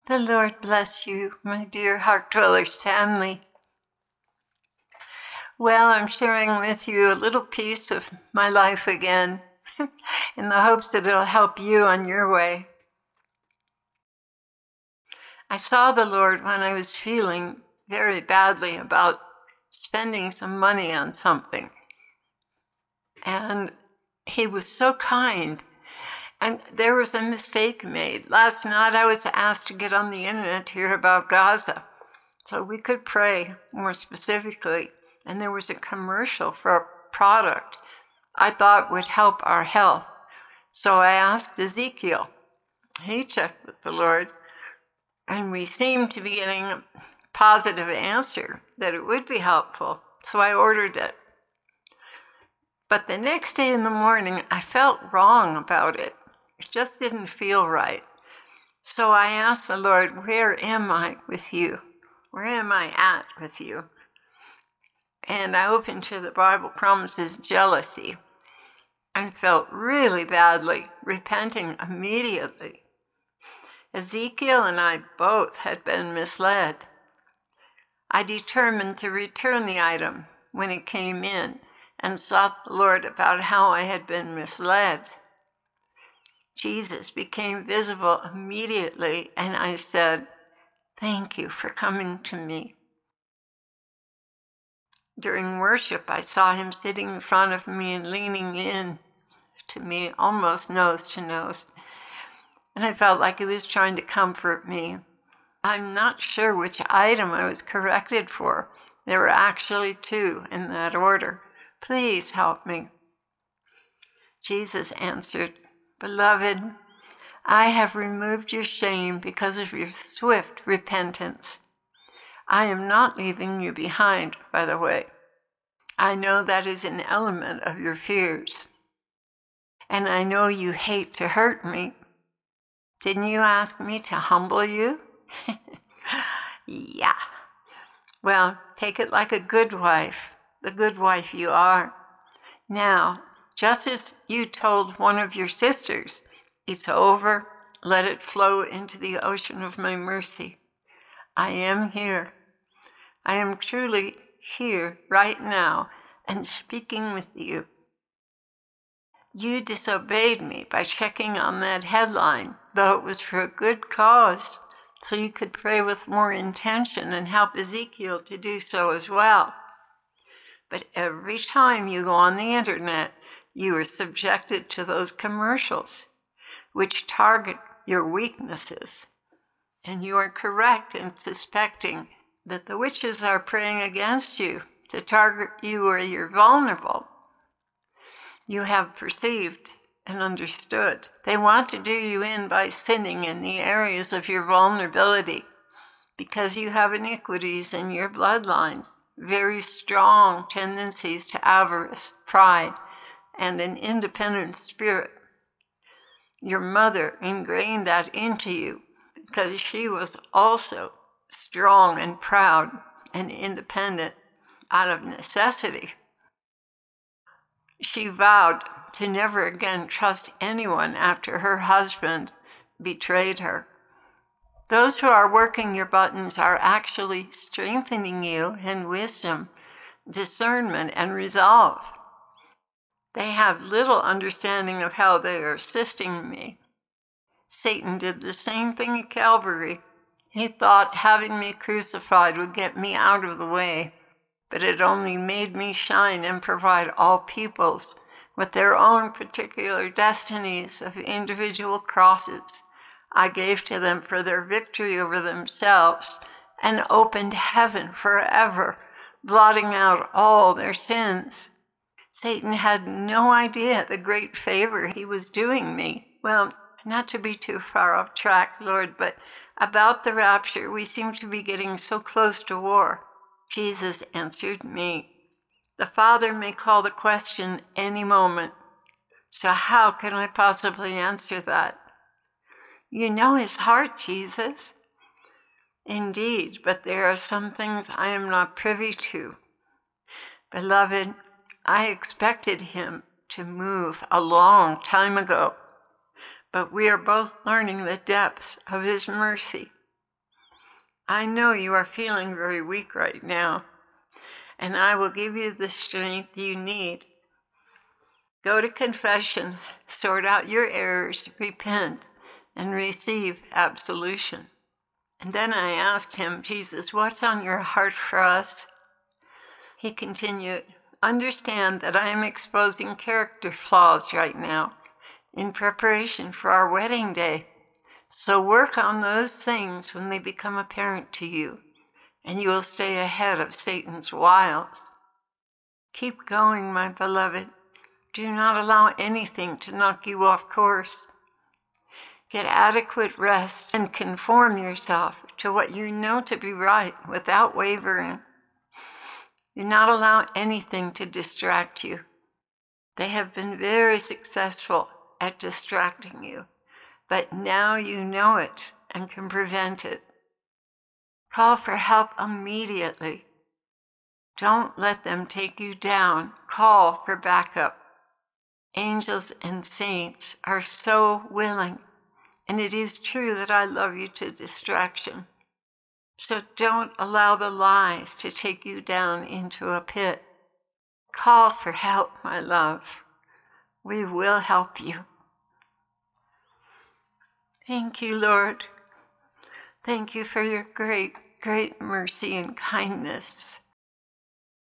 The Lord bless you, my dear Heart Dwellers family. Well, I'm sharing with you a little piece of my life again in the hopes that it'll help you on your way. I saw the Lord when I was feeling very badly about spending some money on something. And He was so kind. And there was a mistake made. Last night I was asked to get on the internet to hear about Gaza, so we could pray more specifically. And there was a commercial for a product I thought would help our health. So I asked Ezekiel. He checked with the Lord, and we seemed to be getting a positive answer that it would be helpful. So I ordered it. But the next day in the morning, I felt wrong about it. It just didn't feel right. So I asked the Lord, where am I with you? Where am I at with you? And I opened to the Bible promises jealousy and felt really badly, repenting immediately. Ezekiel and I both had been misled. I determined to return the item when it came in and sought the Lord about how I had been misled. Jesus became visible immediately, and I said, "Thank you for coming to me." During worship, I saw him sitting in front of me and leaning in to me, almost nose to nose. And I felt like he was trying to comfort me. I'm not sure which item I was corrected for. There were actually 2 in that order. Please help me. Jesus answered, "Beloved, I have removed your shame because of your swift repentance. I am not leaving you behind, by the way. I know that is an element of your fears. And I know you hate to hurt me. Didn't you ask me to humble you?" Yeah. Well, take it like a good wife, the good wife you are. Now, just as you told one of your sisters, "It's over, let it flow into the ocean of my mercy," I am here. I am truly here right now and speaking with you. You disobeyed me by checking on that headline, though it was for a good cause, so you could pray with more intention and help Ezekiel to do so as well. But every time you go on the internet, you are subjected to those commercials, which target your weaknesses. And you are correct in suspecting that the witches are praying against you to target you where you're vulnerable. You have perceived and understood. They want to do you in by sinning in the areas of your vulnerability because you have iniquities in your bloodlines, very strong tendencies to avarice, pride, and an independent spirit. Your mother ingrained that into you because she was also strong and proud and independent out of necessity. She vowed to never again trust anyone after her husband betrayed her. Those who are working your buttons are actually strengthening you in wisdom, discernment, and resolve. They have little understanding of how they are assisting me. Satan did the same thing at Calvary. He thought having me crucified would get me out of the way, but it only made me shine and provide all peoples with their own particular destinies of individual crosses. I gave to them for their victory over themselves and opened heaven forever, blotting out all their sins. Satan had no idea the great favor he was doing me. Well, not to be too far off track, Lord, but about the rapture, we seem to be getting so close to war. Jesus answered me, "The Father may call the question any moment. So how can I possibly answer that?" You know his heart, Jesus. Indeed, but there are some things I am not privy to. Beloved, I expected him to move a long time ago, but we are both learning the depths of his mercy. I know you are feeling very weak right now, and I will give you the strength you need. Go to confession, sort out your errors, repent, and receive absolution. And then I asked him, Jesus, what's on your heart for us? He continued, understand that I am exposing character flaws right now in preparation for our wedding day. So work on those things when they become apparent to you, and you will stay ahead of Satan's wiles. Keep going, my beloved. Do not allow anything to knock you off course. Get adequate rest and conform yourself to what you know to be right without wavering. Do not allow anything to distract you. They have been very successful at distracting you, but now you know it and can prevent it. Call for help immediately. Don't let them take you down. Call for backup. Angels and saints are so willing, and it is true that I love you to distraction. So don't allow the lies to take you down into a pit. Call for help, my love. We will help you. Thank you, Lord. Thank you for your great, great mercy and kindness.